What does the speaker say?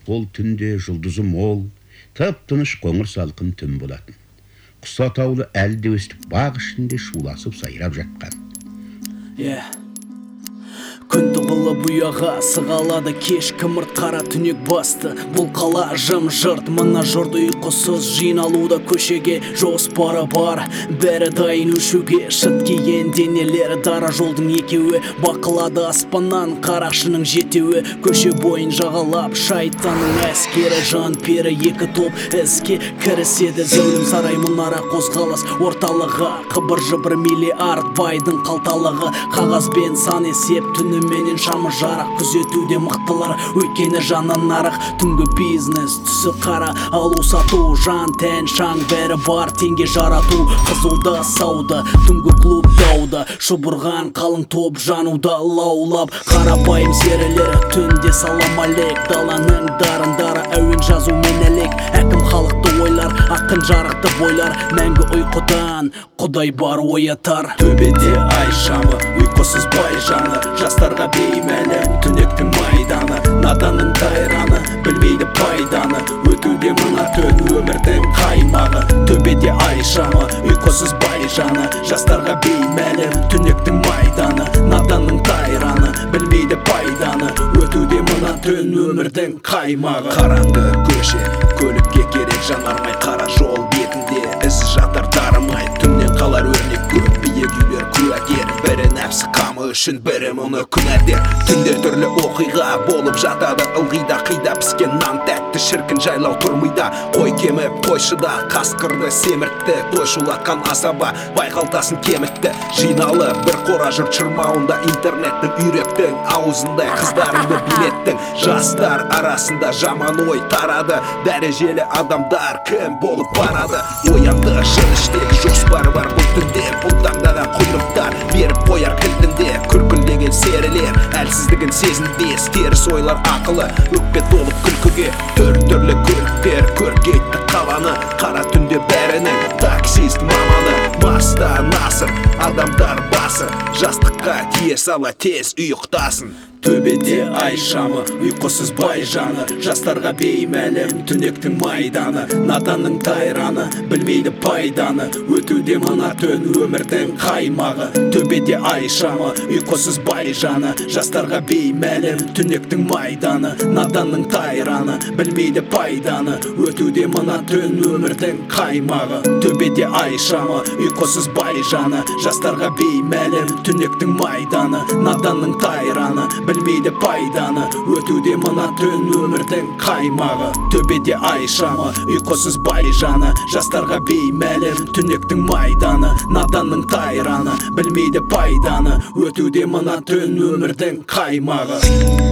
Ол түнде жұлдызы мол, тып-тыныш қоңыр салқын түн болатын. Құс атаулы әлі де өстіп бақ ішінде шуласып сайрап жатқан. Күн тұғылы бұяға сығалады, кеш кімірт қара түнек басты. Бұл қала жым-жырт, мына жұрт ұйқысыз, жиналуда көшеге жоспары бар. Бәрі дайын өшуге, шыт киген денелері, дара жолдың екеуі. Бақылады аспаннан қарақшының жетеуі, көше бойын жағалап шайтанның әскері. Жан пері екі топ іске кіріседі, зәулім сарай мұнара қозғалыс орталығы. Қыбыр-жыбыр миллиард байдың қалталығы, қағазбен сан есеп түніменен шамы жарық. Күзетуде мықтылар, өйткені жанын нарық. Түнгі бизнес түсі қара, алу сату, жан тән шаң бәрі бар. Теңге жарату, қызуда сауда, түнгі клуб дауда. Шұбырған қалың топ жануда лаулап. Қарапайым серілері түнде салам алек. Даланың дарындары әуен жазу мен әлек. Әкім халықты ойлар, ақын жарықты бойлар. Мәңгі ұйқыдан құдай бар оятар. Төбеде ай шамы, ұйқысыз бай жаны. Жастарға беймәлім түнектің майданы. Наданның тайраны, білмейді пайданы. Өтуде мына түн өмірдің қаймағы. Төбеде ай шамы, ұйқысыз бай жаны. Жастарға беймәлім түнектің майданы. Наданның тайраны, білмейді пайданы. Өтуде мына түн өмірдің қаймағы. Қараңғы көше, көлікке керек жанармай. Қара жол бетінде ізі жатар дарымай. Түннен қалар өрнек көп биік үйлер куәгер. Бірі нәпсі қамы үшін, бірі мұны күнәдер. Түнде түрлі оқиға болып жатады ылғида. Қида піскен нан тәтті, шіркін жайлау тұрмыйда. Қой кеміп қойшыда, қасқырды семіртті. Той шулатқан асаба байқалтасын кемітті. Жиналып бір қора жұрт шырмауында, интернеттің үйректің аузында қыздарыңды билеттің. Жастар арасында жаман ой тарады, дәрежелі адамдар кім болып барады. Оянды жыныштегі жоспары бар бұл түнде. Бұл таңдаған құйрықтар беріп қояр кілтінде. Күркілдеген серілер әлсіздігін сезінбес. Теріс ойлар ақылы өкпе толып күлкіге. Түрлі көліктер көркейтті қаланы. Қара түнде бәрінің таксист маманы. Маста насыр адамдар басы, жастыққа тие сала тез ұйықтасын. Төбеде ай шамы, ұйқысыз бай жаны. Жастарға беймәлім түнектің майданы. Наданның тайраны, білмейді пайданы. Өтуде мына түн өмірдің қаймағы. Төбеде ай шамы, ұйқысыз бай жаны. Жастарға беймәлім түнектің майданы. Наданның тайраны, білмейді пайданы. Өтуде мына түн өмірдің қаймағы. Төбеде ай шамы, ұйқысыз бай жаны. Жастарға беймәлім түнектің майданы. Наданның тайраны, білмейді пайданы. Өтуде мына түн өмірдің қаймағы. Төбеде ай шамы, ұйқысыз бай жаны. Жастарға беймәлім түнектің майданы. Наданның тайраны, білмейді пайданы. Өтуде мына түн өмірдің қаймағы.